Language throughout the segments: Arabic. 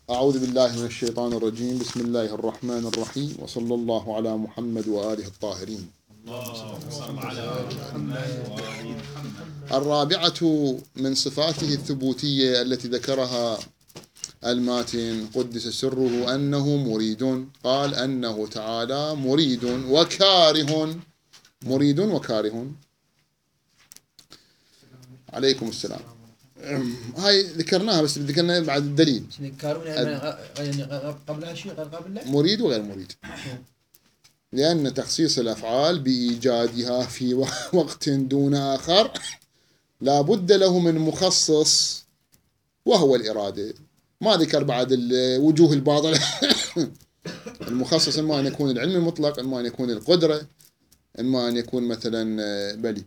أعوذ بالله من الشيطان الرجيم. بسم الله الرحمن الرحيم، وصلى الله على محمد وآله الطاهرين. الرابعة من صفاته الثبوتية التي ذكرها الماتن قدس سره أنه مريد. قال أنه تعالى مريد وكاره. مريد وكاره. عليكم السلام. هاي ذكرناها، بس ذكرنا بعد الدليل. يعني قبلها شيء غير قبل مريد وغير مريد، لأن تخصيص الأفعال بإيجادها في وقت دون آخر لا بد له من مخصص وهو الإرادة. ما ذكر بعد الوجوه الباطلة. المخصص إما أن يكون العلم المطلق، إما أن يكون القدرة، إما أن يكون مثلا بلي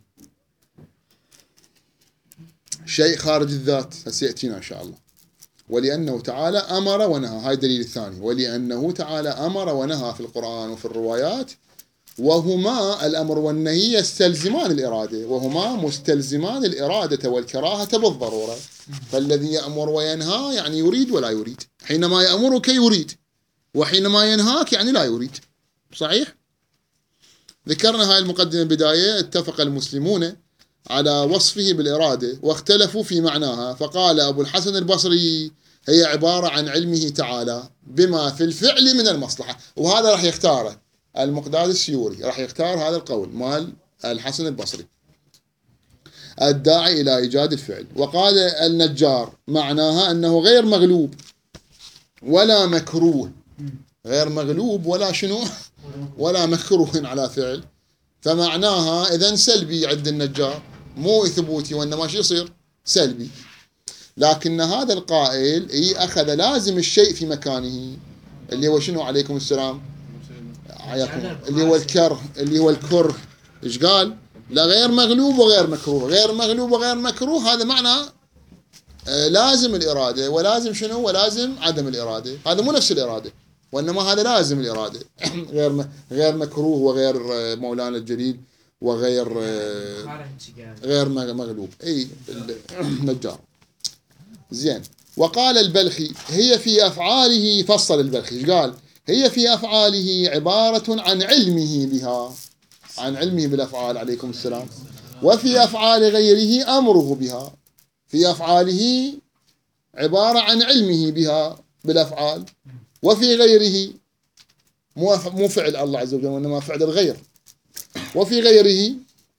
شيء خارج الذات. سيأتينا إن شاء الله. ولأنه تعالى أمر ونهى، هاي الدليل الثاني. ولأنه تعالى أمر ونهى في القرآن وفي الروايات، وهما الأمر والنهي يستلزمان الإرادة، وهما مستلزمان الإرادة والكراهة بالضرورة. فالذي يأمر وينهى يعني يريد ولا يريد. حينما يأمرك يريد، وحينما ينهاك يعني لا يريد. صحيح؟ ذكرنا هاي المقدمة بداية. اتفق المسلمون على وصفه بالإرادة واختلفوا في معناها. فقال أبو الحسن البصري هي عبارة عن علمه تعالى بما في الفعل من المصلحة. وهذا راح يختاره المقداد السيوري، راح يختار هذا القول مال الحسن البصري الداعي إلى إيجاد الفعل. وقال النجار معناها أنه غير مغلوب ولا مكروه. غير مغلوب ولا شنو ولا مكروه على فعل. فمعناها إذن سلبي عند النجار، مو ثبوتي، وإنما شو يصير سلبي. لكن هذا القائل أخذ لازم الشيء في مكانه، اللي هو شنو عليكم السلام اللي هو الكره، اللي هو الكره. إيش قال؟ لا غير مغلوب وغير مكروه. غير مغلوب وغير مكروه هذا معنى لازم الإرادة، ولازم شنو ولازم عدم الإرادة. هذا مو نفس الإرادة، وإنما هذا لازم الإرادة. غير مكروه وغير مولانا الجليل وغير غير مغلوب. أي النجار. زين. وقال البلخي هي في أفعاله. فصل البلخي قال هي في أفعاله عبارة عن علمه بها، عن علمه بالأفعال عليكم السلام. وفي أفعال غيره أمره بها. في أفعاله عبارة عن علمه بها بالأفعال، وفي غيره مو فعل الله عز وجل وإنما فعل الغير. وفي غيره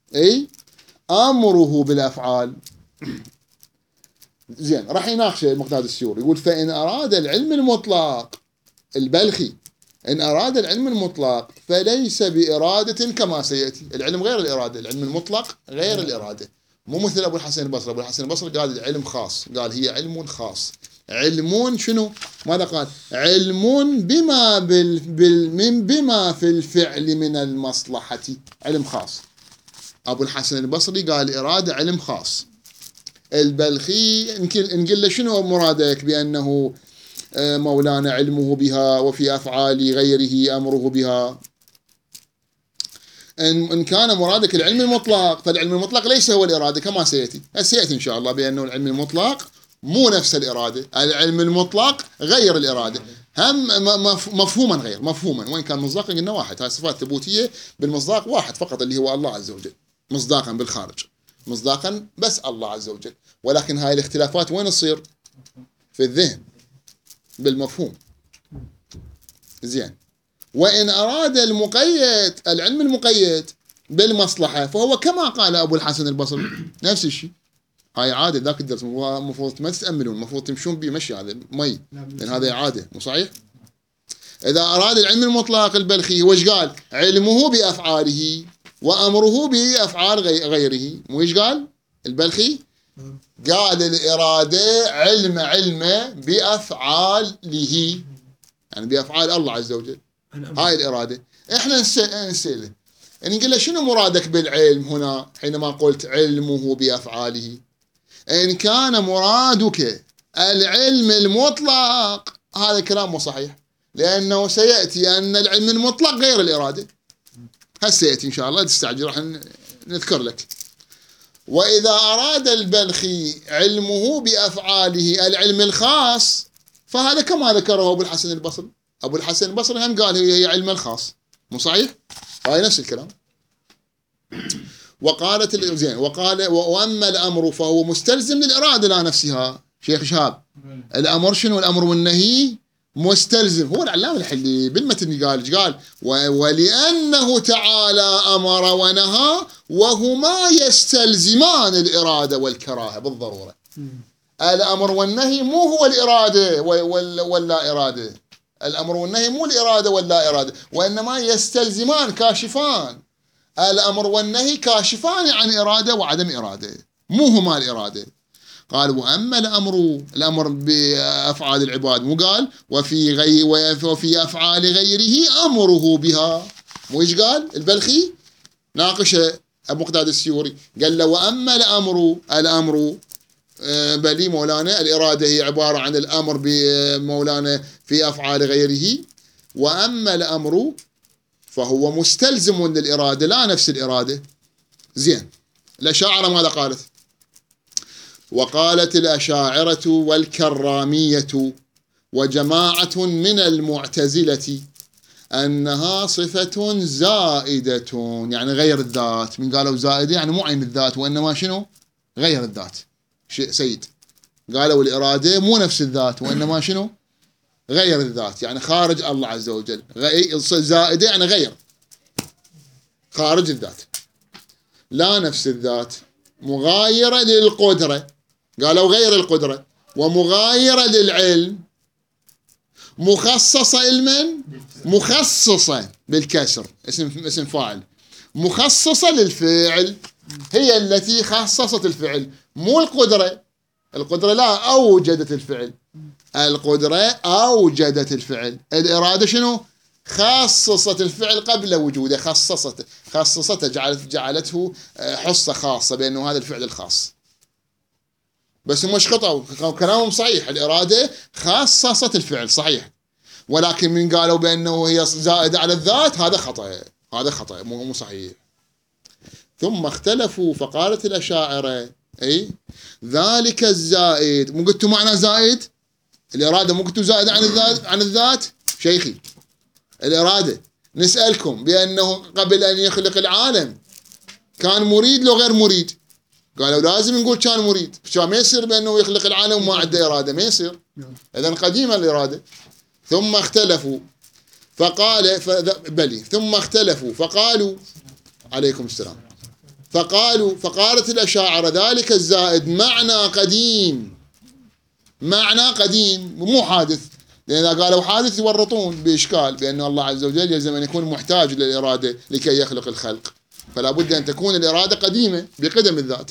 أمره بالأفعال. زين. راح يناقش المقداد السيوري يقول فإن أراد العلم المطلق البلخي، إن أراد العلم المطلق فليس بإرادة كما سيأتي. العلم غير الإرادة، العلم المطلق غير الإرادة. مو مثل أبو الحسن البصري. أبو الحسن البصري قال العلم خاص، قال هي علم خاص. علم شنو؟ ماذا قال؟ علم بما في الفعل من المصلحة. علم خاص. أبو الحسن البصري قال إرادة علم خاص. البلخي نقول له شنو مرادك بأنه مولانا علمه بها وفي أفعال غيره أمره بها؟ إن كان مرادك العلم المطلق فالعلم المطلق ليس هو الإرادة كما سيأتي. سيأتي إن شاء الله بأنه العلم المطلق مو نفس الإرادة. العلم المطلق غير الإرادة، هم مفهوما غير مفهوما، وإن كان مصداقا قلنا واحد. هاي صفات ثبوتية بالمصداق واحد فقط اللي هو الله عز وجل. مصداقا بالخارج، مصداقا بس الله عز وجل. ولكن هاي الاختلافات وين تصير؟ في الذهن بالمفهوم. زين. وإن أراد المقيد العلم المقيد بالمصلحة فهو كما قال أبو الحسن البصري نفس الشيء. هاي عادة ذاك الدرس المفروض ما تتأملون، المفروض تمشون بمشي هذا مي، لأن هذا عادة مو صحيح. إذا أراد العلم المطلق البلخي وش قال؟ علمه بأفعاله وأمره بأفعال غيره. مو إيش قال البلخي؟ قال الإرادة علمه بأفعاله، يعني بأفعال الله عز وجل. هاي الإرادة. إحنا نسأله نقول له شنو مرادك بالعلم هنا حينما قلت علمه بأفعاله؟ إن كان مرادك العلم المطلق هذا كلام مو صحيح، لأنه سيأتي أن العلم المطلق غير الإرادة. سيأتي إن شاء الله، تستعجل راح نذكر لك. وإذا أراد البلخي علمه بأفعاله العلم الخاص فهذا كما ذكره أبو الحسن البصري. أبو الحسن البصري هم قال هي علم الخاص، مو صحيح؟ هاي نفس الكلام. وقالت زين، وقال وأما الأمر فهو مستلزم للإرادة لا نفسها. شيخ شهاب، الأمر شنو؟ الأمر والنهي مستلزم. هو العلامة الحلي بالمتن قال ولأنه تعالى أمر ونهى وهما يستلزمان الإرادة والكراهة بالضرورة. الأمر والنهي مو هو الإرادة ولا إرادة. الأمر والنهي مو الإرادة ولا إرادة، وإنما يستلزمان، كاشفان. الأمر والنهي كاشفان عن إرادة وعدم إرادة، مو هما الإرادة. قال وأما الأمر بأفعال العباد، مو قال وفي أفعال غيره أمره بها، مو إيش قال البلخي ناقشه أبو مقداد السيوري، قال له وأما الأمر بلي مولانا الإرادة هي عبارة عن الأمر بمولانا في أفعال غيره، وأما الأمر فهو مستلزم للإرادة لا نفس الإرادة. زين، الأشاعرة ماذا قالت؟ وقالت الأشاعرة والكرامية وجماعة من المعتزلة أنها صفة زائدة، يعني غير الذات. من قالوا زائدة يعني مو عين الذات، وإنما شنو؟ غير الذات. شيء سيد قالوا الإرادة مو نفس الذات، وإنما شنو؟ غير الذات، يعني خارج الله عز وجل. زائدة يعني غير، خارج الذات، لا نفس الذات، مغايرة للقدرة، قالوا غير القدرة، ومغايرة للعلم، مخصصة علما، مخصصة بالكسر، اسم فاعل، مخصصة للفعل، هي التي خصصت الفعل، مو القدرة. القدرة لا أوجدت الفعل، القدرة أوجدت الفعل. الإرادة شنو؟ خصصت الفعل قبل وجوده، خصصته جعلته حصة خاصة بأنه هذا الفعل الخاص. بس مش خطأ، كلامهم صحيح، الإرادة خصصت الفعل صحيح، ولكن من قالوا بأنه هي زائدة على الذات، هذا خطأ مو صحيح. ثم اختلفوا فقالت الأشاعرة أي ذلك الزائد، مو قلتوا معنى زائد الإرادة، مو قلتوا زائدة عن الذات شيخي. الإرادة نسألكم بأنه قبل أن يخلق العالم كان مريد لو غير مريد؟ قالوا لازم نقول كان مريد، ما يصير بأنه يخلق العالم وما عنده إرادة، ما يصير، إذن قديمة الإرادة. ثم اختلفوا ثم اختلفوا فقالوا عليكم السلام، فقالت الأشاعرة ذلك الزائد معنى قديم مو حادث، لأن إذا قالوا حادث يورطون بإشكال بأن الله عز وجل يلزم أن يكون محتاج للإرادة لكي يخلق الخلق، فلا بد أن تكون الإرادة قديمة بقدم الذات.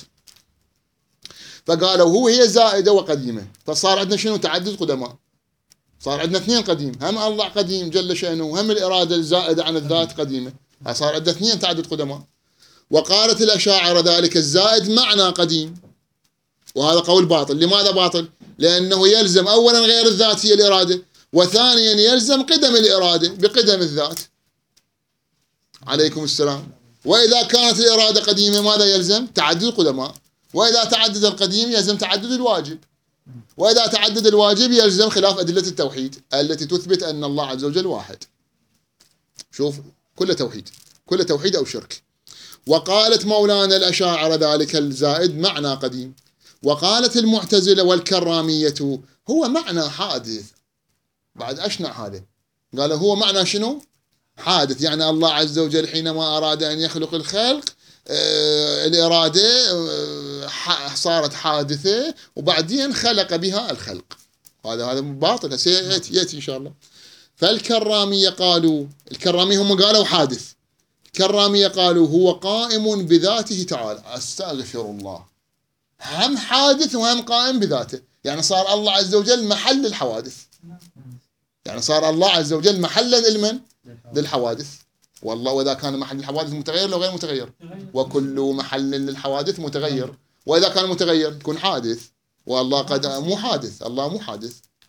فقالوا هي زائدة وقديمة، فصار عندنا شنو؟ تعدد قدماء، صار عندنا اثنين قديم، هم الله قديم جل شأنه، وهم الإرادة الزائدة عن الذات قديمة، صار عندنا اثنين تعدد قدماء. وقالت الأشاعرة ذلك الزائد معنى قديم، وهذا قول باطل. لماذا باطل؟ لأنه يلزم أولا غير الذات هي الإرادة، وثانيا يلزم قدم الإرادة بقدم الذات. عليكم السلام. وإذا كانت الإرادة قديمة ماذا يلزم؟ تعدد القدماء، وإذا تعدد القديم يلزم تعدد الواجب، وإذا تعدد الواجب يلزم خلاف أدلة التوحيد التي تثبت أن الله عز وجل واحد. شوف، كل توحيد أو شرك. وقالت مولانا الأشاعرة ذلك الزائد معنى قديم، وقالت المعتزلة والكرامية هو معنى حادث. بعد أشنع هذا، قال هو معنى شنو؟ حادث، يعني الله عز وجل حينما أراد أن يخلق الخلق الإرادة صارت حادثة وبعدين خلق بها الخلق. هذا باطل سيأتي إن شاء الله. فالكرامية قالوا، الكرامية هم قالوا حادث، الكرامية قالوا هو قائم بذاته تعالى. أستغفر الله، هم حادث وهم قائم بذاته، يعني صار الله عز وجل محل الحوادث، يعني صار الله عز وجل محلا لمن؟ للحوادث. والله وإذا كان محل الحوادث متغير لو غير متغير، وكل محل للحوادث متغير، وإذا كان متغير يكون حادث، والله قد مو حادث، الله مو حادث،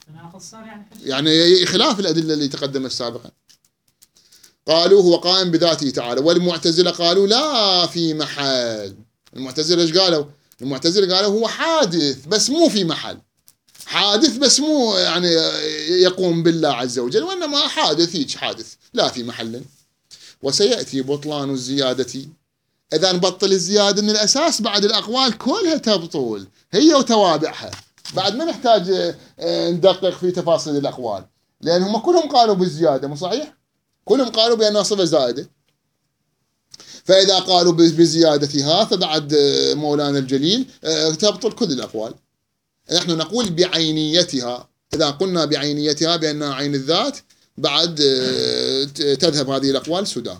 يعني خلاف الأدلة اللي تقدمت سابقا. قالوا هو قائم بذاته تعالى. والمعتزلة قالوا لا في محل. المعتزلة ايش قالوا؟ المعتزلة قالوا هو حادث بس مو في محل، حادث بس مو يعني يقوم بالله عز وجل، وإنما حادث هيك حادث لا في محل. وسيأتي بطلان الزيادة، إذا نبطل الزيادة من الأساس بعد الأقوال كلها تبطل هي وتوابعها، بعد ما نحتاج ندقق في تفاصيل الأقوال، لأن هم كلهم قالوا بالزيادة، مو صحيح؟ كلهم قالوا بأنها صفة زائدة. فإذا قالوا بزيادتها فبعد مولانا الجليل تبطل كل الأقوال. نحن نقول بعينيتها، إذا قلنا بعينيتها بأنها عين الذات بعد تذهب هذه الأقوال سدى.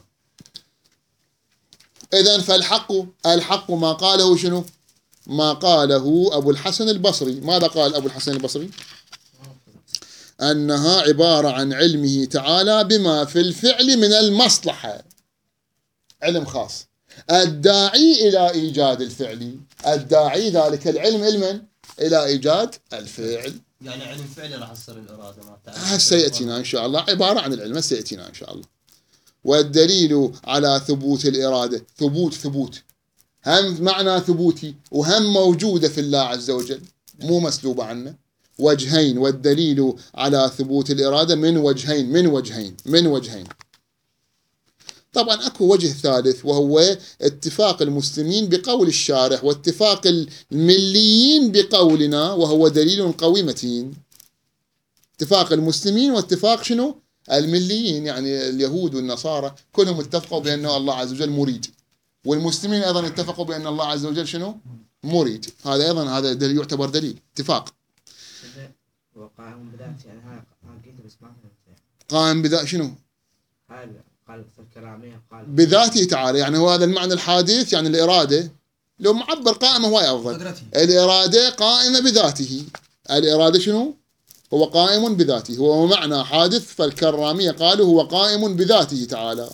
إذن فالحق ما قاله شنو؟ ما قاله أبو الحسن البصري. ماذا قال أبو الحسن البصري؟ أنها عبارة عن علمه تعالى بما في الفعل من المصلحة، علم خاص الداعي إلى إيجاد الفعل، الداعي ذلك العلم علما إلى إيجاد الفعل. يعني علم فعلي راح تصير الإرادة سيأتينا إن شاء الله، عبارة عن العلم سيأتينا إن شاء الله. والدليل على ثبوت الإرادة، ثبوت هم معنى ثبوتي وهم موجودة في الله عز وجل، مو مسلوبة عنه، وجهين. والدليل على ثبوت الإرادة من وجهين. طبعا أكو وجه ثالث، وهو اتفاق المسلمين بقول الشارح واتفاق المليين بقولنا، وهو دليل قوي متين. اتفاق المسلمين واتفاق شنو؟ المليين، يعني اليهود والنصارى كلهم اتفقوا بأن الله عز وجل مريد، والمسلمين أيضا اتفقوا بأن الله عز وجل شنو؟ مريد. هذا أيضا هذا دليل، يعتبر دليل اتفاق. وقائم بذاته، يعني ها قلت بس ما فهمت. قائم بذات شنو؟ قال في الكرامية قال بذاته تعالى، يعني هو هذا المعنى الحادث، يعني الإرادة لو معبر قائمة هو أفضل. الإرادة قائمة بذاته، الإرادة شنو؟ هو قائم بذاته، هو معنى حادث. فالكرامية قالوا هو قائم بذاته تعالى.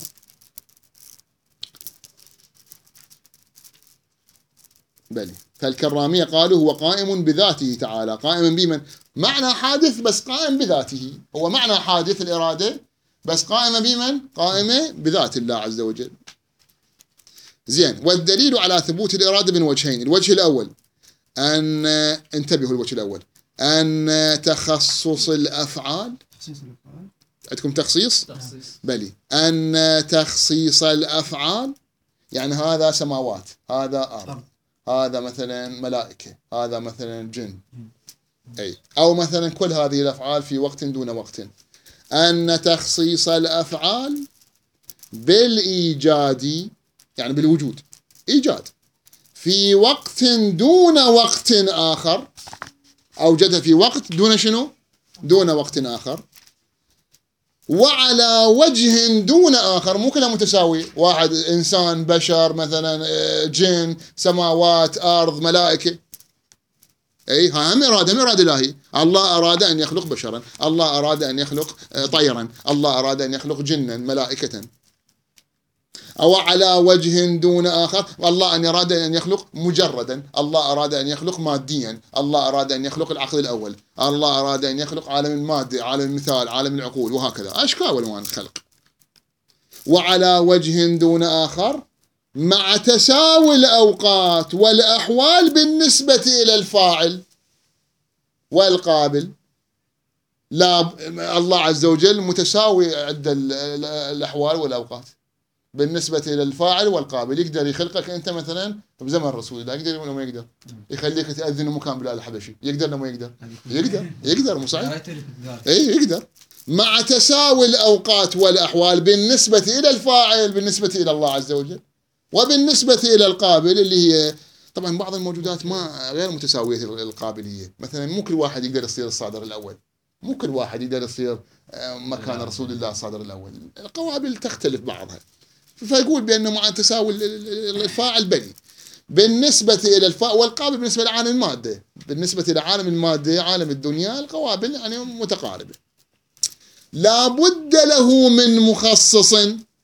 بلي، فالكرامية قالوا هو قائم بذاته تعالى. قائم بمن؟ معنى حادث بس قائم بذاته، هو معنى حادث الإرادة بس قائمة بمن؟ قائمة بذات الله عز وجل. زين. والدليل على ثبوت الإرادة من وجهين. الوجه الأول أن انتبهوا، الوجه الأول أن تخصص الأفعال. عندكم تخصيص؟ بلي، أن تخصيص الأفعال، يعني هذا سماوات، هذا أرض، هذا مثلا ملائكة، هذا مثلا جن، أي أو مثلا كل هذه الأفعال في وقت دون وقت. أن تخصيص الأفعال بالإيجاد، يعني بالوجود، إيجاد في وقت دون وقت آخر، أوجدها في وقت دون شنو؟ دون وقت آخر، وعلى وجه دون آخر، مو كلها متساوي، واحد إنسان بشر مثلا جن سماوات أرض ملائكة، أي هم إرادة إلهي. الله أراد أن يخلق بشرا، الله أراد أن يخلق طيرا، الله أراد أن يخلق جنا ملائكة. أو على وجه دون آخر، والله أن أراد أن يخلق مجردا، الله أراد أن يخلق ماديا، الله أراد أن يخلق العقل الأول، الله أراد أن يخلق عالم المادة، عالم المثال، عالم العقول، وهكذا أشكال والوان الخلق. وعلى وجه دون آخر مع تساوي الأوقات والأحوال بالنسبة إلى الفاعل والقابل. لا، الله عز وجل متساوي عند الأحوال والأوقات بالنسبة إلى الفاعل والقابل. يقدر يخلقك أنت مثلا بزمن رسول الله، يقدر ولا ما يقدر؟ يخليك تأذن مكان بلال الحبشي، يقدر ولا ما يقدر؟ يقدر مو صحيح؟ إيه يقدر. مع تساوي الأوقات والأحوال بالنسبة إلى الفاعل، بالنسبة إلى الله عز وجل، وبالنسبة إلى القابل، اللي هي طبعا بعض الموجودات ما غير متساوية القابلية. مثلا مو كل واحد يقدر يصير الصادر الأول، مو كل واحد يقدر يصير مكان رسول الله الصادر الأول، القوابل تختلف بعضها. فيقول بأنه مع تساوي الفاعل بني بالنسبة إلى الفاعل والقابل بالنسبة لعالم المادة. بالنسبة إلى عالم المادة عالم الدنيا القوابل يعني متقاربة. لا بد له من مخصص.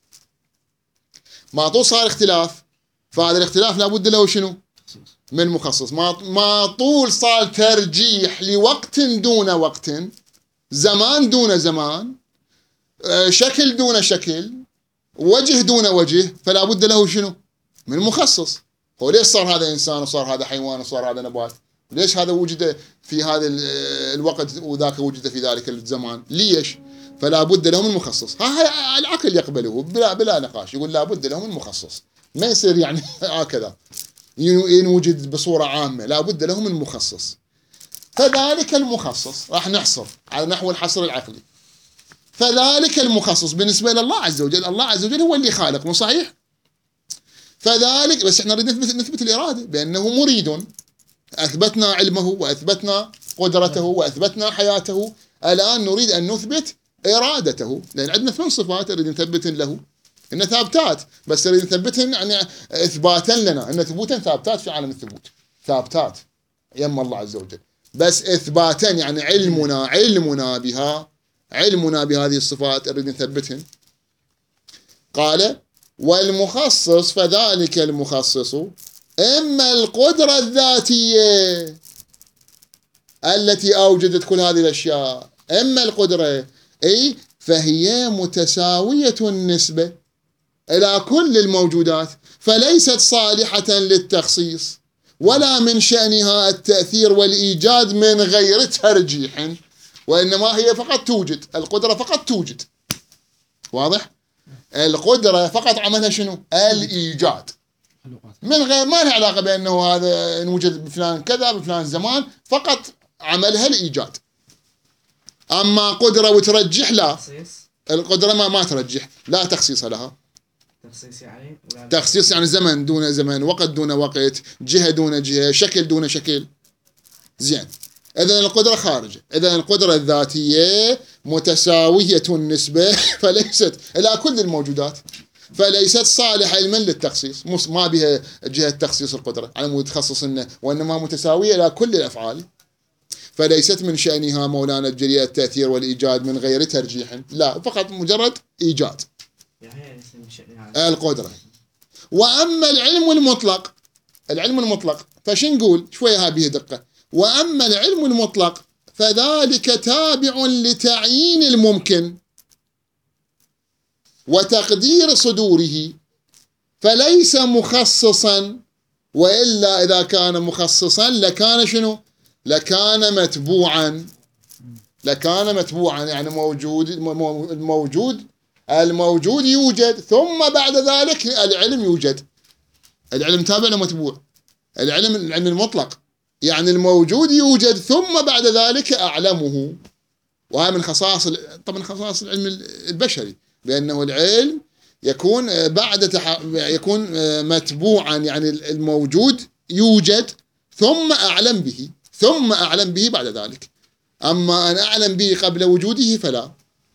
ما طول صار اختلاف، فهذا الاختلاف لا بد له شنو؟ من مخصص. ما طول صار ترجيح لوقت دون وقت، زمان دون زمان، شكل دون شكل، وجه دون وجه، فلا بد له شنو؟ من مخصص. هو ليش صار هذا إنسان وصار هذا حيوان وصار هذا نبات؟ ليش هذا وجد في هذا الوقت وذاك وجد في ذلك الزمان؟ ليش؟ فلا بد له من مخصص. العقل يقبله بلا نقاش، يقول لا بد له من مخصص، ما يصير يعني هكذا ينوجد بصورة عامة، لا بد له من مخصص. فذلك المخصص راح نحصر على نحو الحصر العقلي. فذلك المخصص بالنسبة لله عز وجل، الله عز وجل هو اللي خالق، مو صحيح؟ فذلك بس احنا نريد نثبت الإرادة بأنه مريد، أثبتنا علمه وأثبتنا قدرته وأثبتنا حياته، الآن نريد أن نثبت إرادته، لأن عندنا 8 صفات نريد نثبتن له، إن ثابتات، بس نريد نثبتهن يعني إثباتا لنا، إن ثبوتا ثابتات في عالم الثبوت، ثابتات يم الله عز وجل، بس إثباتا يعني علمنا بهذه الصفات نريد نثبتهن. قال والمخصص فذلك المخصص إما القدرة الذاتية التي أوجدت كل هذه الأشياء، إما القدرة أي فهي متساوية النسبة إلى كل الموجودات، فليست صالحة للتخصيص، ولا من شأنها التأثير والإيجاد من غير ترجيح، وإنما هي فقط توجد، القدرة فقط توجد. واضح؟ القدرة فقط عملها شنو؟ الإيجاد، من غير ما لها علاقة بأنه هذا نوجد بفلان كذا بفلان زمان، فقط عملها الإيجاد. أما قدرة وترجح لا، القدرة ما ترجح، لا تخصيص لها. تخصيص يعني زمن دون زمن، وقت دون وقت، جهة دون جهة، شكل دون شكل. زين، إذن القدرة خارجة، إذن القدرة الذاتية متساوية النسبة فليست إلى كل الموجودات، فليست صالحة علما للتخصيص، ما بها جهة تخصيص القدرة على مود تخصصنا، وإنما متساوية إلى كل الأفعال. فليست من شأنها مولانا الجليل التأثير والإيجاد من غير ترجيح، لا، فقط مجرد إيجاد القدرة. وأما العلم المطلق فشو نقول شوية هذه دقة. وأما العلم المطلق فذلك تابع لتعيين الممكن وتقدير صدوره، فليس مخصصا، وإلا إذا كان مخصصا لكان شنو؟ لكان متبوعا، يعني الموجود يوجد، ثم بعد ذلك العلم يوجد. العلم تابع لمتبوع، العلم المطلق يعني الموجود يوجد ثم بعد ذلك أعلمه. وهذا من خصائص طبعا خصائص العلم البشري، بأنه العلم يكون يكون متبوعا، يعني الموجود يوجد ثم أعلم به بعد ذلك. أما أن أعلم به قبل وجوده فلا.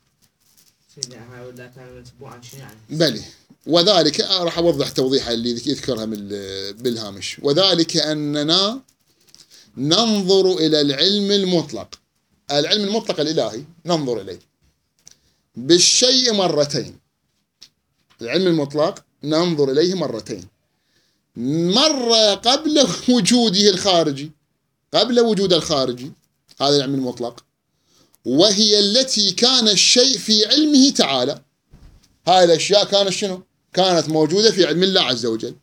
بلي، وذلك راح أوضح توضيحها اللي يذكرها بالهامش. وذلك أننا ننظر إلى العلم المطلق الإلهي، ننظر إليه بالشيء مرتين. العلم المطلق ننظر إليه مرتين، مرة قبل وجوده الخارجي، قبل وجود الخارجي، هذا العلم المطلق، وهي التي كان الشيء في علمه تعالى. هاي الأشياء كانت شنو؟ كانت موجودة في علم الله عز وجل،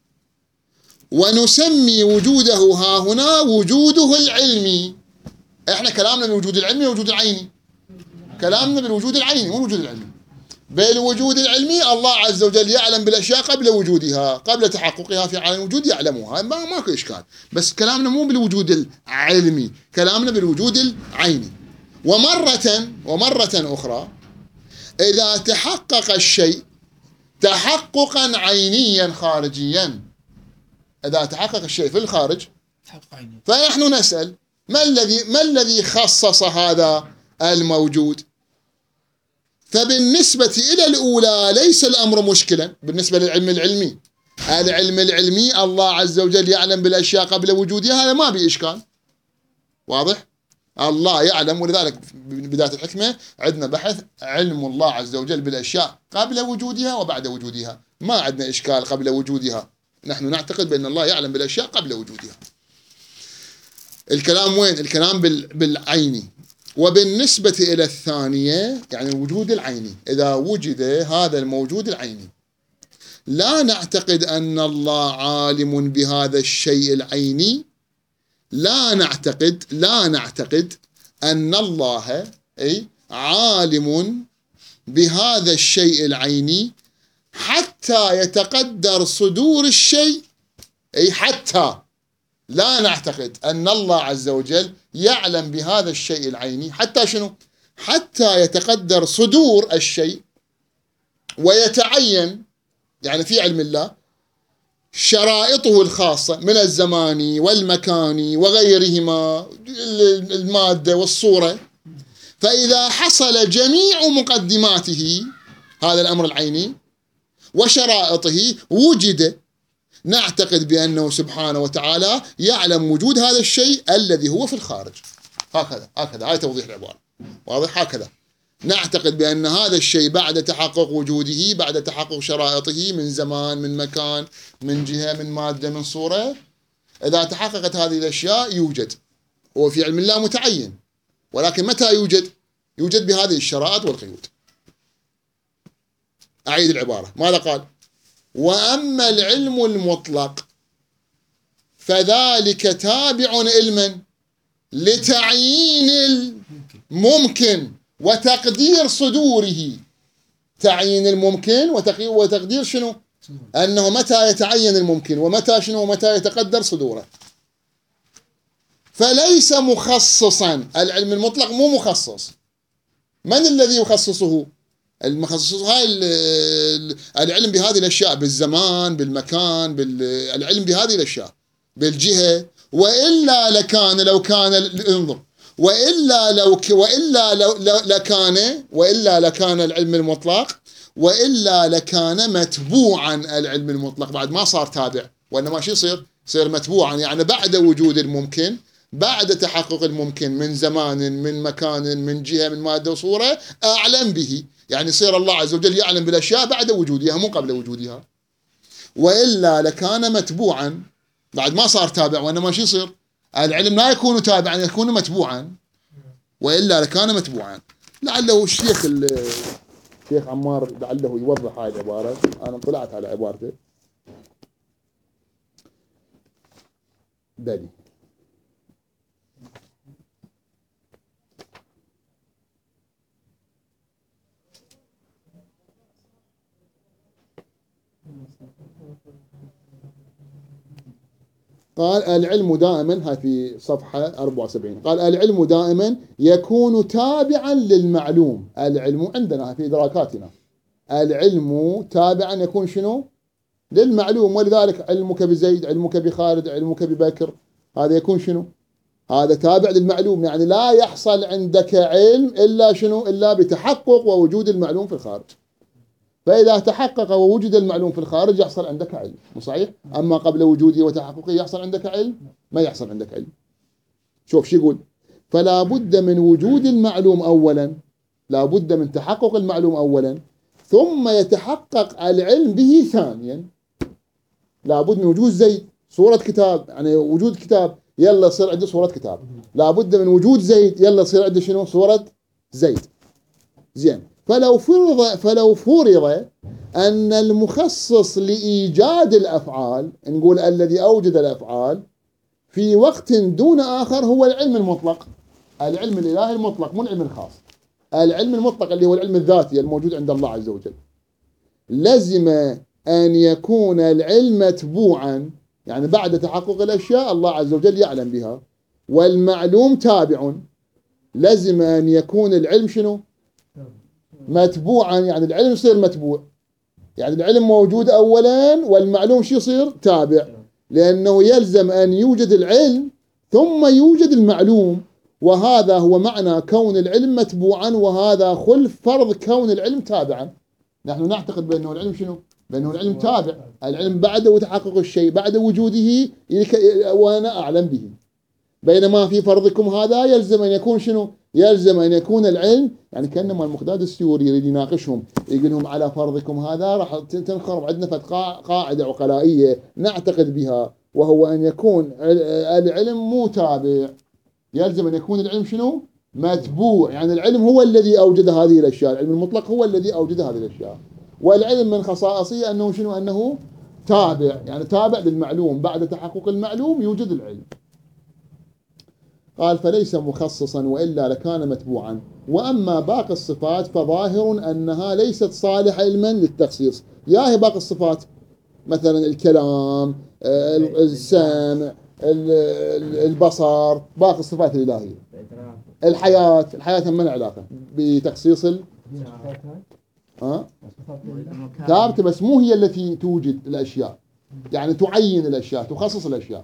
ونسمي وجوده ها هنا وجوده العلمي. احنا كلامنا بالوجود العلمي ووجود العيني، كلامنا بالوجود العيني مو الوجود العلمي. بالوجود العلمي الله عز وجل يعلم بالأشياء قبل وجودها، قبل تحققها في عالم الوجود يعلمها، ماكو إشكال. بس كلامنا مو بالوجود العلمي، كلامنا بالوجود العيني. ومرة أخرى إذا تحقق الشيء تحققا عينيا خارجيا، إذا تحقق الشيء في الخارج فنحن نسأل ما الذي خصص هذا الموجود؟ فبالنسبة إلى الأولى ليس الأمر مشكلا بالنسبة للعلم العلمي. العلم العلمي الله عز وجل يعلم بالأشياء قبل وجودها، هذا ما بإشكال، واضح؟ الله يعلم، ولذلك بذات الحكمة عندنا بحث علم الله عز وجل بالأشياء قبل وجودها وبعد وجودها، ما عندنا إشكال قبل وجودها، نحن نعتقد بأن الله يعلم بالأشياء قبل وجودها. الكلام وين؟ الكلام بالعيني. وبالنسبة إلى الثانية يعني الوجود العيني، إذا وجد هذا الموجود العيني لا نعتقد أن الله عالم بهذا الشيء العيني لا نعتقد أن الله عالم بهذا الشيء العيني حتى يتقدر صدور الشيء، حتى لا نعتقد أن الله عز وجل يعلم بهذا الشيء العيني حتى شنو؟ حتى يتقدر صدور الشيء ويتعين، يعني في علم الله شرائطه الخاصة من الزمان والمكان وغيرهما، المادة والصورة. فإذا حصل جميع مقدماته هذا الأمر العيني وشرائطه وجد، نعتقد بأنه سبحانه وتعالى يعلم وجود هذا الشيء الذي هو في الخارج. هكذا هاي توضيح العبارة، واضح؟ هكذا نعتقد بأن هذا الشيء بعد تحقق وجوده، بعد تحقق شرائطه من زمان، من مكان، من جهة، من مادة، من صورة، إذا تحققت هذه الأشياء يوجد. هو في علم الله متعين، ولكن متى يوجد؟ يوجد بهذه الشرائط والقيود. أعيد العبارة، ماذا قال؟ وأما العلم المطلق فذلك تابع علما لتعيين الممكن وتقدير صدوره. تعيين الممكن وتقدير شنو؟ أنه متى يتعين الممكن ومتى شنو ومتى يتقدر صدوره. فليس مخصصا، العلم المطلق مو مخصص. من الذي يخصصه؟ المخصص هاي العلم بهذه الأشياء، بالزمان، بالمكان، العلم بهذه الأشياء، بالجهة. وإلا لكان، لو كان، انظر، وإلا لكان العلم المطلق، وإلا لكان متبوعا العلم المطلق، بعد ما صار تابع، وإنما شو يصير متبوعا، يعني بعد وجود الممكن، بعد تحقق الممكن من زمان، من مكان، من جهة، من مادة وصورة، أعلم به. يعني يصير الله عز وجل يعلم بالأشياء بعد وجودها مو قبل وجودها. وإلا لكان متبوعا، بعد ما صار تابع، وإنما شو يصير؟ العلم لا يكون تابعا، يكون متبوعا. وإلا لكان متبوعا. لعله الشيخ عمار لعله يوضح هاي العبارة، أنا طلعت على عبارته. بلي قال العلم دائما، هاي في صفحة 74، قال العلم دائما يكون تابعا للمعلوم. العلم عندنا في إدراكاتنا، العلم تابعا يكون شنو؟ للمعلوم. ولذلك علمك بزيد، علمك بخالد، علمك ببكر، هذا يكون شنو؟ هذا تابع للمعلوم. يعني لا يحصل عندك علم إلا شنو؟ إلا بتحقق ووجود المعلوم في الخارج. فإذا تحقق ووجد المعلوم في الخارج يحصل عندك علم، مو صحيح؟ أما قبل وجوده وتحققه يحصل عندك علم؟ ما يحصل عندك علم. شوف شو يقول: فلا بد من وجود المعلوم أولا، لا بد من تحقق المعلوم أولا، ثم يتحقق العلم به ثانيا. لا بد من وجود زيد، صورة كتاب، يعني وجود كتاب، يلا يصير عنده صورة كتاب. لا بد من وجود زيد، يلا يصير عنده شنو؟ صورة زيد. زين. فلو فرض أن المخصص لإيجاد الأفعال، نقول الذي أوجد الأفعال في وقت دون آخر، هو العلم المطلق، العلم الإلهي المطلق، مو العلم الخاص. العلم المطلق اللي هو العلم الذاتي الموجود عند الله عز وجل، لزم أن يكون العلم متبوعا، يعني بعد تحقق الأشياء الله عز وجل يعلم بها، والمعلوم تابع. لزم أن يكون العلم شنو؟ متبوعا، يعني العلم يصير متبوع، يعني العلم موجود أولا والمعلوم شو يصير؟ تابع. لأنه يلزم أن يوجد العلم ثم يوجد المعلوم، وهذا هو معنى كون العلم متبوعا، وهذا خلف فرض كون العلم تابعا. نحن نعتقد بأنه العلم شنو؟ بأنه العلم تابع، العلم بعد وتحقق الشيء، بعد وجوده وأنا أعلم به. بينما في فرضكم هذا يلزم أن يكون شنو؟ يلزم أن يكون العلم، يعني كأنما المقداد السيوري يريد يناقشهم، يقول لهم على فرضكم هذا راح تنخرب عندنا قاعدة عقلائية نعتقد بها، وهو أن يكون العلم مو تابع، يلزم أن يكون العلم شنو؟ متبوع. يعني العلم هو الذي أوجد هذه الأشياء، العلم المطلق هو الذي أوجد هذه الأشياء، والعلم من خصائصه أنه شنو؟ أنه تابع، يعني تابع للمعلوم، بعد تحقق المعلوم يوجد العلم. قال فليس مخصصا وإلا لكان متبوعا، وأما باقي الصفات فظاهر أنها ليست صالحة علما للتخصيص. يا هي باقي الصفات مثلا الكلام، السمع، البصر، باقي الصفات الإلهية. الحياة من علاقة بتخصيص ثابتة، بس مو هي التي توجد الأشياء، يعني تعين الأشياء، تخصص الأشياء.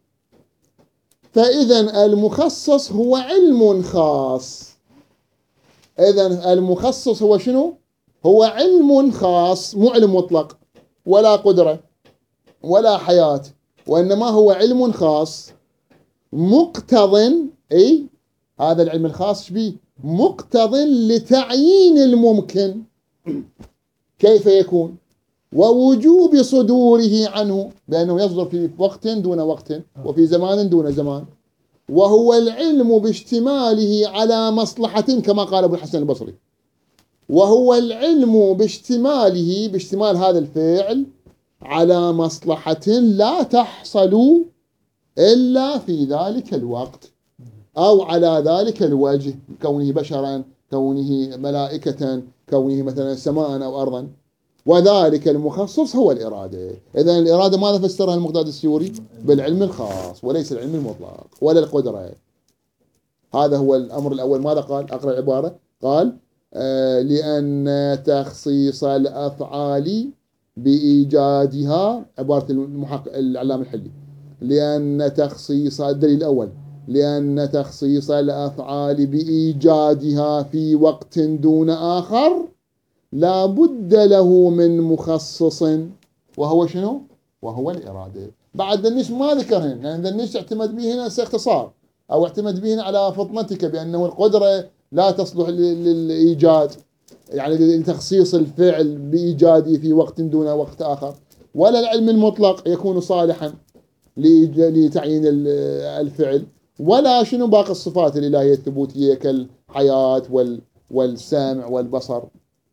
فإذا المخصص هو علم خاص. إذا المخصص هو شنو؟ هو علم خاص، مو علم مطلق ولا قدرة ولا حياة، وإنما هو علم خاص مقتض. أي هذا العلم الخاص به مقتض لتعيين الممكن كيف يكون، ووجوب صدوره عنه، بأنه يصدر في وقت دون وقت وفي زمان دون زمان، وهو العلم باشتماله على مصلحة كما قال أبو الحسن البصري. وهو العلم باشتمال هذا الفعل على مصلحة لا تحصل إلا في ذلك الوقت أو على ذلك الوجه، كونه بشرا، كونه ملائكة، كونه مثلا سماء أو أرضا. وذلك المخصص هو الإرادة. إذن الإرادة ماذا فسرها المقداد السيوري؟ بالعلم الخاص وليس العلم المطلق ولا القدرة. هذا هو الأمر الأول. ماذا قال؟ أقرأ العبارة. قال لأن تخصيص الأفعال بإيجادها، عبارة المحقق العلامة الحلي، لأن تخصيص الدليل الأول، لأن تخصيص الأفعال بإيجادها في وقت دون آخر لا بد له من مخصص، وهو شنو؟ وهو الإرادة. بعد ذنيش ما ذكرهن، لأن ذنيش اعتمد به هنا اختصار، أو اعتمد به على فطنتك بأنه القدرة لا تصلح للإيجاد، يعني لتخصيص الفعل بإيجاده في وقت دون وقت آخر، ولا العلم المطلق يكون صالحا لتعيين الفعل، ولا شنو باقي الصفات الإلهية الثبوتية كالحياة والسمع والبصر.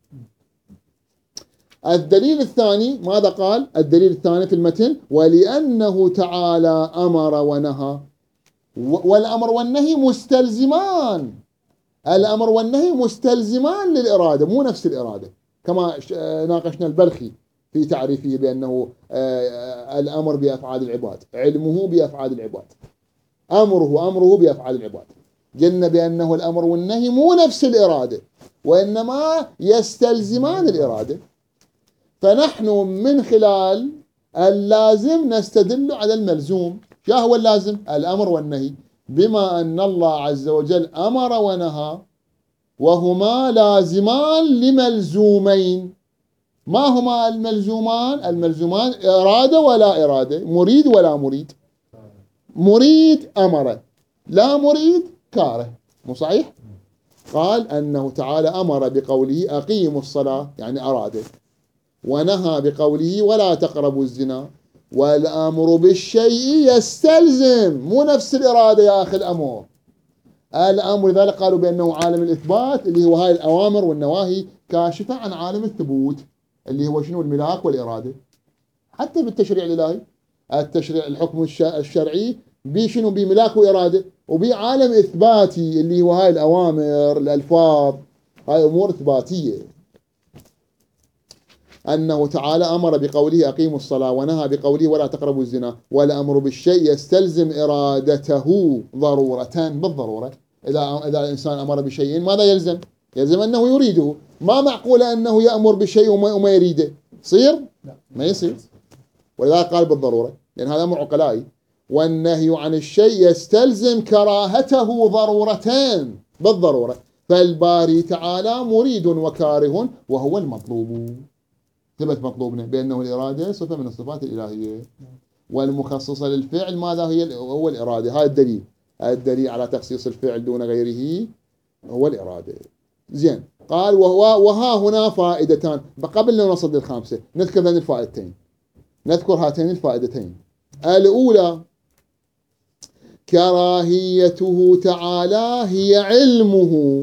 الدليل الثاني ماذا قال؟ الدليل الثاني في المتن: ولأنه تعالى أمر ونهى، والأمر والنهي مستلزمان. الأمر والنهي مستلزمان للإرادة، مو نفس الإرادة، كما ناقشنا البلخي في تعريفه بأنه الأمر بأفعال العباد، علمه بأفعال العباد، أمره بأفعال العباد. قلنا بأنه الأمر والنهي مو نفس الإرادة، وإنما يستلزمان الإرادة. فنحن من خلال اللازم نستدل على الملزوم. شو هو اللازم؟ الأمر والنهي. بما أن الله عز وجل أمر ونهى، وهما لازمان لملزومين. ما هما الملزومان؟ الملزومان إرادة ولا إرادة، مريد ولا مريد. مريد أمر، لا مريد كاره، مو صحيح؟ قال أنه تعالى أمر بقوله أقيموا الصلاة، يعني أراد، ونهى بقوله ولا تقربوا الزنا. والأمر بالشيء يستلزم، مو نفس الإرادة يا أخي الأمر. الأمر لذلك قالوا بأنه عالم الإثبات اللي هو هاي الأوامر والنواهي كاشفة عن عالم الثبوت اللي هو شنو؟ الملاك والإرادة. حتى بالتشريع الإلهي، التشريع الحكم الشرعي بشنو؟ بملاك وإرادة، وبعالم إثباتي اللي هو هاي الأوامر، الألفاظ، هاي أمور إثباتية. أنه تعالى أمر بقوله أقيموا الصلاة، ونهى بقوله ولا تقربوا الزنا. والأمر بالشيء يستلزم إرادته ضرورة، بالضرورة. إذا الإنسان أمر بشيء ماذا يلزم؟ يلزم أنه يريده. ما معقول أنه يأمر بشيء وما يريده، صير؟ ما يصير. ولذلك قال بالضرورة، لأن هذا أمر عقلائي. والنهي عن الشيء يستلزم كراهته ضرورتين، بالضرورة. فالباري تعالى مريد وكاره، وهو المطلوب. ثبت مطلوبنا بأنه الإرادة صفة من الصفات الإلهية، والمخصصة للفعل ماذا هو الإرادة. هذا الدليل، الدليل على تخصيص الفعل دون غيره هو الإرادة. زين. قال وها هنا فائدتان. قبل لا نصل للخامسة نذكر ذين الفائدتين، نذكر هاتين الفائدتين. الأولى: كراهيته تعالى هي علمه.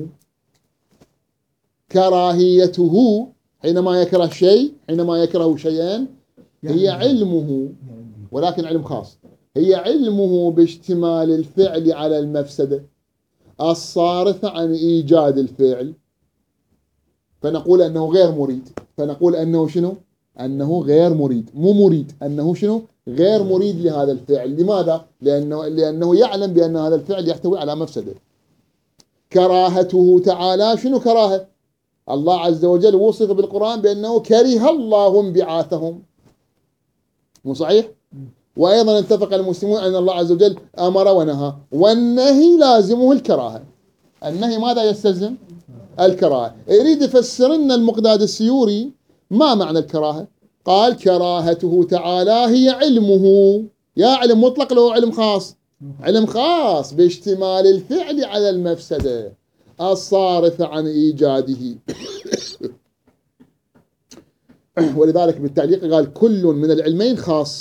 كراهيته حينما يكره شيء، حينما يكره شيئا، هي علمه، ولكن علم خاص. هي علمه باشتمال الفعل على المفسدة الصارفة عن إيجاد الفعل، فنقول أنه غير مريد. فنقول أنه شنو؟ أنه غير مريد، مو مريد، أنه شنو؟ غير مريد لهذا الفعل. لماذا؟ لأنه يعلم بأن هذا الفعل يحتوي على مفسدة. كراهته تعالى، شنو كراهة؟ الله عز وجل وصف بالقرآن بأنه كره الله انبعاثهم، مو صحيح؟ وأيضا اتفق المسلمون أن الله عز وجل أمر ونهى، والنهي لازمه الكراهة. النهي ماذا يستلزم؟ الكراهة. يريد يفسر لنا المقداد السيوري ما معنى الكراهة. قال كراهته تعالى هي علمه، يا علم مطلق له علم خاص، علم خاص باشتمال الفعل على المفسدة الصارفة عن إيجاده. ولذلك بالتعليق قال كل من العلمين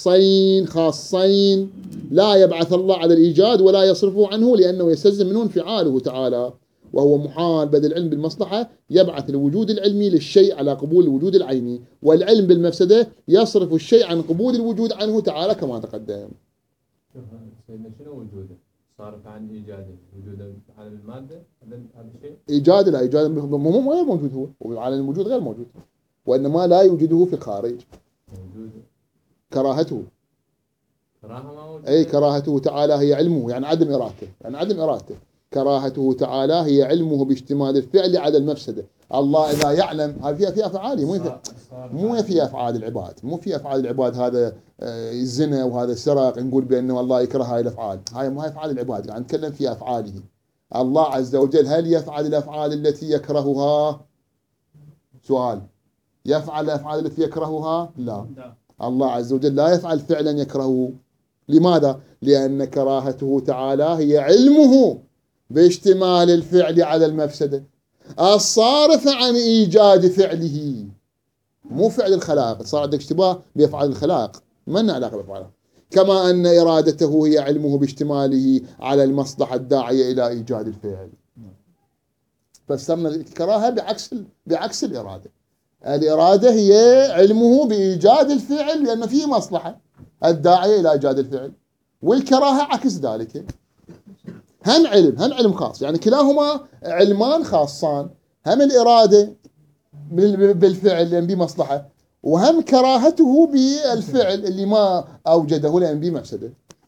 خاصين لا يبعث الله على الإيجاد ولا يصرفه عنه، لأنه يستلزم منه انفعاله تعالى، وهو محال. بدل العلم بالمصلحة يبعث الوجود العلمي للشيء على قبول الوجود العيني، والعلم بالمفسدة يصرف الشيء عن قبول الوجود عنه تعالى كما تقدم. سيدنا شنو وجوده؟ صارف عن إيجاده، وجوده عالم المادة هذا الشيء؟ إيجاد لا إيجاد مو غير موجود، هو وعالم الوجود غير موجود، وإنما لا يوجده في الخارج. موجوده كراهته، كراهة ما موجودة. أي كراهته تعالى هي علمه، يعني عدم إرادته، يعني عدم إرادته. كراهته تعالى هي علمه باشتمال الفعل على المفسدة. الله إذا يعلم، هذه في أفعاله، مو في أفعال العباد، مو في أفعال العباد. هذا الزنا وهذا السرق نقول بأنه الله يكره هاي الأفعال، هاي مو هاي أفعال العباد، يعني نتكلم في أفعاله. الله عز وجل هل يفعل الأفعال التي يكرهها؟ سؤال. يفعل الأفعال التي يكرهها؟ لا. الله عز وجل لا يفعل فعلا يكرهه. لماذا؟ لأن كراهته تعالى هي علمه باشتمال الفعل على المفسدة الصارف عن إيجاد فعله، مو فعل الخلائق. صار عندك اشتباه بأفعال الخلائق، ما لنا علاقة بأفعالها. كما أن إرادته هي علمه باشتماله على المصلحة الداعية إلى إيجاد الفعل. فسرنا الكراهة بعكس الإرادة. الإرادة هي علمه بإيجاد الفعل لأن فيه مصلحة الداعية إلى إيجاد الفعل، والكراهة عكس ذلك. هم علم خاص، يعني كلاهما علمان خاصان، هم الإرادة بالفعل لأن به مصلحة، وهم كراهته بالفعل اللي ما أوجده لأن به مفسدة.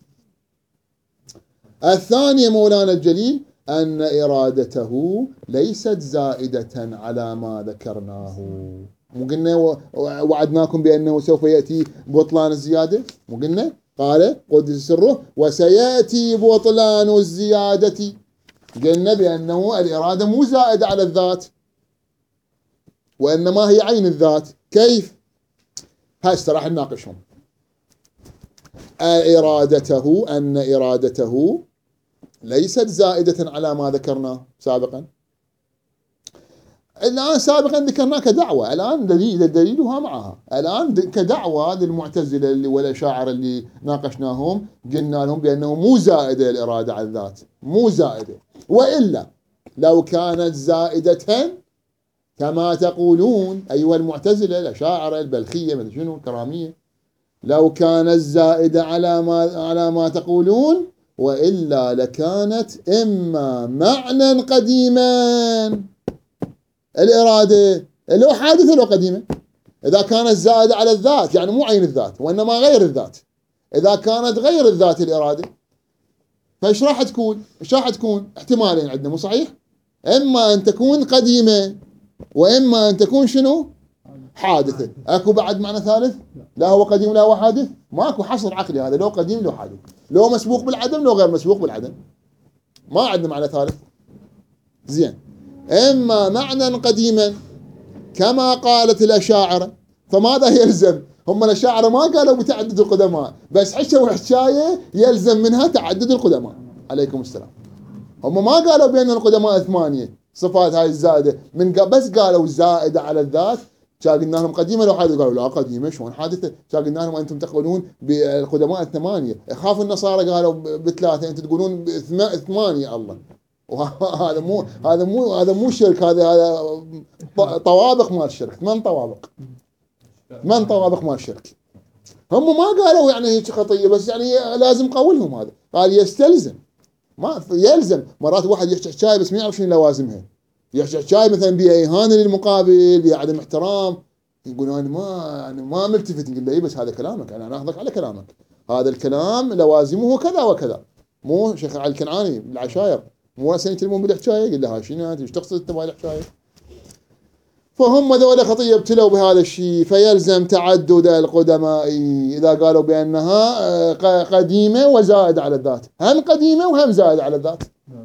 الثانية مولانا الجليل أن إرادته ليست زائدة على ما ذكرناه. مو قلنا وعدناكم بأنه سوف يأتي بطلان الزيادة؟ مو قلنا؟ قال قدس سره وسيأتي بطلان الزيادة. قلنا بأنه الإرادة مو زائدة على الذات، وإنما هي عين الذات. كيف؟ هسه راح نناقشهم. أن إرادته ليست زائدة على ما ذكرناه سابقا. الآن سابقا ذكرناه كدعوة، الآن دليلها معها. الآن كدعوة للمعتزلة والأشاعرة اللي ناقشناهم قلنا لهم بأنه مو زائدة الإرادة على الذات، مو زائدة. وإلا لو كانت زائدة كما تقولون أيها المعتزلة الأشاعرة البلخية مثل شنو الكرامية، لو كانت زائدة على ما تقولون، وإلا لكانت إما معنى قديما الإرادة لو حادثة لو قديمة. إذا كانت زائدة على الذات يعني مو عين الذات وإنما غير الذات. إذا كانت غير الذات الإرادة فإيش راح تكون؟ احتمالين عندنا، مو صحيح؟ إما أن تكون قديمة وإما أن تكون شنو؟ حادثة. أكو بعد معنى ثالث؟ لا هو قديم لا هو حادث؟ ماكو حصر عقلي هذا، لو قديم لو حادث، لو مسبوق بالعدم لو غير مسبوق بالعدم، ما عندنا معنى ثالث. زين، إما معنى قديما كما قالت الأشاعرة. فماذا يلزم؟ هم الأشاعرة ما قالوا بتعدد القدماء، بس حشوا حشاية يلزم منها تعدد القدماء. عليكم السلام. هم ما قالوا بأن القدماء 8 صفات هاي الزائدة بس قالوا زائدة على الذات. قلنا لهم قديمة لو حادثة، قالوا لا قديمة شلون حادثة؟ قلنا لهم أنتم تقولون بالقدماء 8. خاف النصارى قالوا ب3، أنتم تقولون ب8. الله، هذا مو شرك، هذا طوابق مال الشرك. 8 طوابق مال الشرك. هم ما قالوا يعني هيك خطية، بس يعني لازم قولهم هذا. قال يستلزم، ما يلزم. مرات واحد يحكي حكاية بس ما يعرف شنو لوازمها، يحكي حكاية مثلا بها إهانة للمقابل، بها عدم احترام، يقول أنا ما ملتفت. نقول له إيه بس هذا كلامك، أنا أخذك على كلامك، هذا الكلام لوازمه كذا وكذا. مو شيخ علي الكنعاني بالعشاير مو هسه يتكلمون بالحكاية، يقول له هاي شنو ايش تقصد انت بهاي الحكاية؟ فهم ذولا خطية ابتلوا بهذا الشيء، فيلزم تعدد القدماء إذا قالوا بأنها قديمة وزائد على الذات، هم قديمة وهم زائد على الذات.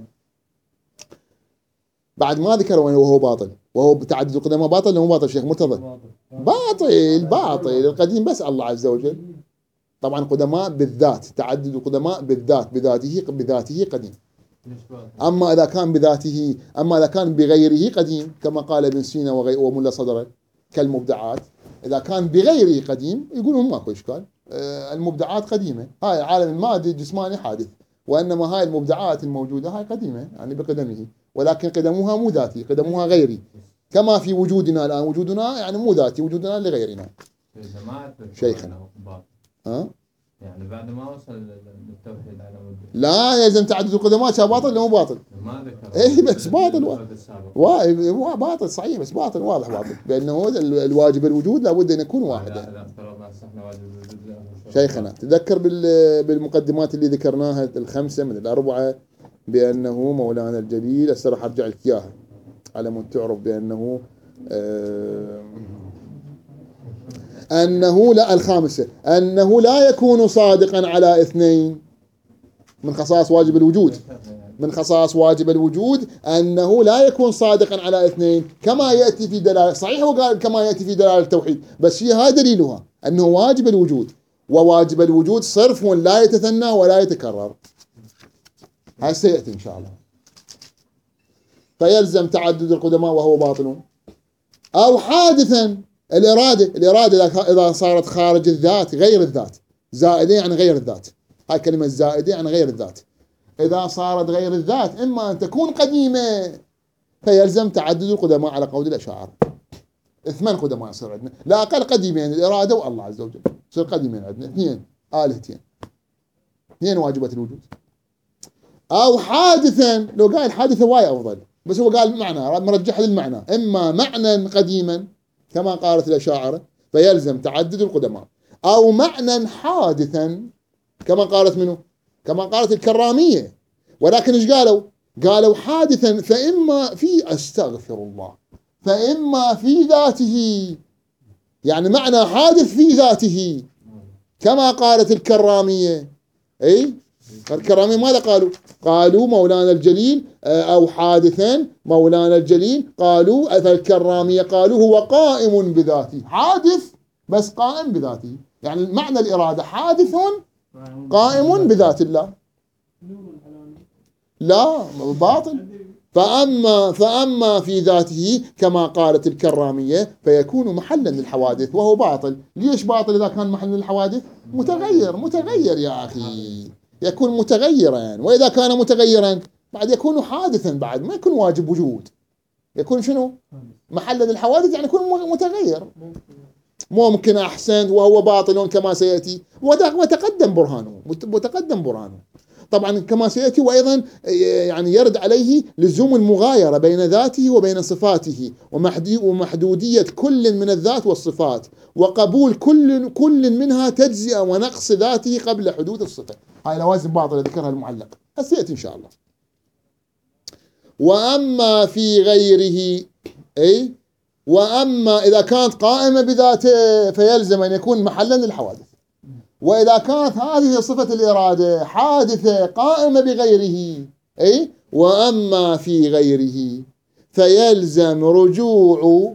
بعد ما ذكروا وهو باطل، وهو تعدد القدماء باطل. مو باطل شيخ مرتضى؟ باطل. القديم بس الله عز وجل. طبعا قدماء بالذات، تعدد القدماء بالذات، بذاته قديم. أما إذا كان بذاته، أما إذا كان بغيره قديم كما قال ابن سينا وملا صدره كالمبدعات. إذا كان بغيره قديم يقولون ماكو إشكال، المبدعات قديمة، هاي العالم المادي الجسماني حادث، وإنما هاي المبدعات الموجودة هاي قديمة يعني بقدمه، ولكن قدمها مو ذاتي، قدمها غيري. كما في وجودنا الآن، وجودنا يعني مو ذاتي، وجودنا لغيرنا. شيخنا يعني بعد ما وصل للتوحيد على مود. لا يلزم تعدد القدماء، باطل ولا مو باطل؟ ما ذكر. اي بس باطل باطل صحيح، بس باطل واضح باطل، بانه الواجب الوجود لابد ان يكون واحدا. اذا افترضنا صحنا واجب الوجود شيخنا تذكر بالمقدمات اللي ذكرناها الخمسه من الاربعه بانه مولانا الجليل، هسه راح ارجع لك اياها على مود تعرف بانه أنه لا، الخامسة أنه لا يكون صادقا على اثنين من خصائص واجب الوجود. من خصائص واجب الوجود أنه لا يكون صادقا على اثنين كما يأتي في دلالة، صحيح هو قال كما يأتي في دلالة التوحيد، بس هي هاي دليلها أنه واجب الوجود، وواجب الوجود صرف لا يتثنى ولا يتكرر. هاي سيأتي إن شاء الله. فيلزم تعدد القدماء وهو باطل. أو حادثا الإرادة إذا صارت خارج الذات، غير الذات، زائدة يعني غير الذات، هاي كلمة زائدة يعني غير الذات. إذا صارت غير الذات إما أن تكون قديمة فيلزم تعدد القدماء على قول الأشاعرة. 8 قدماء يصير عندنا، لا أقل قديمين الإرادة والله عز وجل، يصير قديمين عندنا 2 آلهتين، 2 واجبات الوجود. أو حادثا، لو قال حادثة واي أفضل، بس هو قال معنى مرجح للمعنى، إما معنى قديما كما قالت الأشاعرة فيلزم تعدد القدماء، أو معنى حادثا كما قالت منه، كما قالت الكرامية. ولكن إيش قالوا حادثا فإما في أستغفر الله، فإما في ذاته، يعني معنى حادث في ذاته كما قالت الكرامية. أي الكرامية ماذا قالوا مولانا الجليل أو حادثا مولانا الجليل، قالوا فالكرامية قالوا هو قائم بذاته، حادث بس قائم بذاته، يعني معنى الإرادة حادث قائم بذات الله. لا باطل. فأما في ذاته كما قالت الكرامية فيكون محلا للحوادث وهو باطل. ليش باطل إذا كان محل للحوادث؟ متغير يا أخي، يكون متغيرا يعني. وإذا كان متغيرا بعد يكون حادثا، بعد ما يكون واجب وجود، يكون شنو؟ محلا للحوادث يعني يكون متغير. ممكن أحسنت وهو باطل كما سيأتي، وتقدم برهانه طبعا كما سيأتي. وأيضا يعني يرد عليه لزوم المغايرة بين ذاته وبين صفاته، ومحدودية كل من الذات والصفات، وقبول كل منها تجزئة ونقص ذاته قبل حدوث الصفة. هاي لوازم باطلة ذكرها المعلق، سيأتي إن شاء الله. وأما في غيره، وأما إذا كانت قائمة بذاته فيلزم أن يكون محلا للحوادث. وإذا كانت هذه صفة الإرادة حادثة قائمة بغيره، وأما في غيره فيلزم رجوع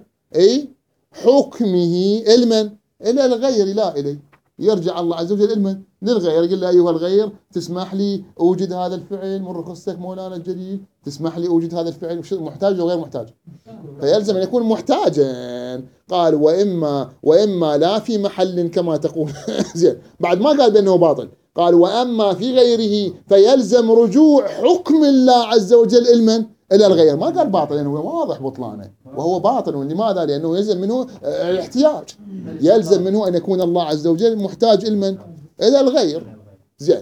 حكمه علما إلى الغير لا إليه. يرجع الله عز وجل علما للغير، يقول له أيها الغير تسمح لي أوجد هذا الفعل من رخصتك مولانا الجليل، تسمح لي أوجد هذا الفعل، محتاج أو غير محتاج؟ فيلزم أن يكون محتاجا. قال وإما لا في محل كما تقول زين، بعد ما قال بأنه باطل، قال وأما في غيره فيلزم رجوع حكم الله عز وجل علما إلى الغير، ما قال باطل لأنه واضح بطلانه وهو باطل. لماذا؟ لأنه يلزم منه الاحتياج، يلزم منه أن يكون الله عز وجل محتاج إلى الغير. زين.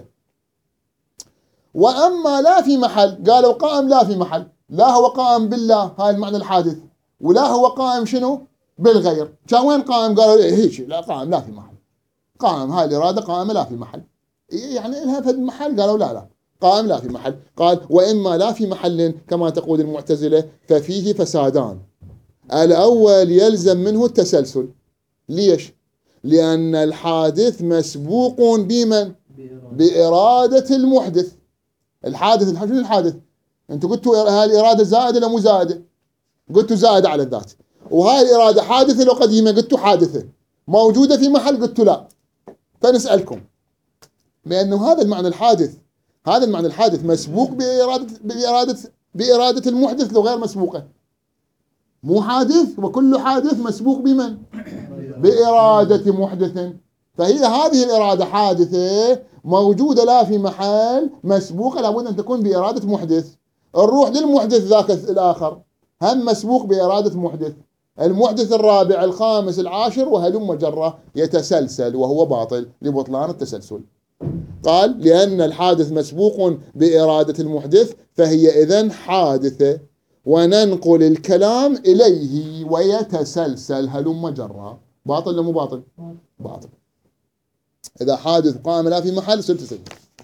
وأما لا في محل، قالوا قائم لا في محل، لا هو قائم بالله، هاي المعنى الحادث، ولا هو قائم شنو؟ بالغير. كان وين قائم؟ قالوا هيك، لا قائم لا في محل، قائم هاي الإرادة قائمة لا في محل، يعني لها في المحل. قالوا لا قائم لا في محل. قال وإما لا في محل كما تقول المعتزلة ففيه فسادان. الأول يلزم منه التسلسل. ليش؟ لأن الحادث مسبوق بمن؟ بإرادة المحدث. الحادث شنو الحادث؟ أنتوا قلتوا هاي الإرادة زائدة ولا مو زائدة؟ قلتوا زائدة على الذات. وهاي الإرادة حادثة لو قديمة؟ قلتوا حادثة. موجودة في محل؟ قلتوا لا. فنسألكم بأنه هذا المعنى الحادث، هذا المعنى الحادث مسبوق بإرادة المحدث لو غير مسبوقة؟ مو حادث، وكل حادث مسبوق بمن؟ بإرادة محدث. فهي هذه الإرادة حادثة موجودة لا في محل، مسبوقة، لابد أن تكون بإرادة محدث. الروح للمحدث ذاك الآخر هم مسبوق بإرادة محدث، المحدث الرابع الخامس العاشر وهلم جرة، يتسلسل وهو باطل لبطلان التسلسل. قال لأن الحادث مسبوق بإرادة المحدث فهي إذن حادثة، وننقل الكلام إليه ويتسلسل هلم جرة. باطل ولا مو باطل؟ باطل. إذا حادث قائم لا في محل سلسل.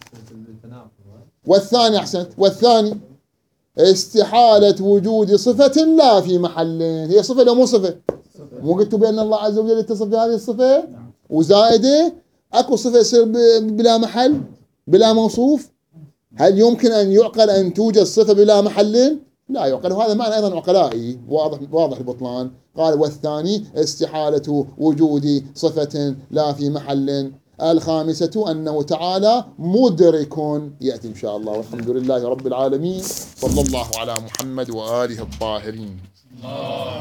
والثاني أحسنت، والثاني استحالة وجود صفة لا في محل. هي صفة لو مو صفة؟ مو قلتوا بأن الله عز وجل يتصف بهذه الصفة وزائدة؟ أكو صفة يصير بلا محل بلا موصوف؟ هل يمكن أن يعقل أن توجد صفة بلا محل؟ لا يعقل. وهذا معنى أيضا عقلائي واضح البطلان. قال والثاني استحالة وجود صفة لا في محل. الخامسة أنه تعالى مدرك. يأتي إن شاء الله. والحمد لله رب العالمين، صلى الله على محمد وآله الطاهرين.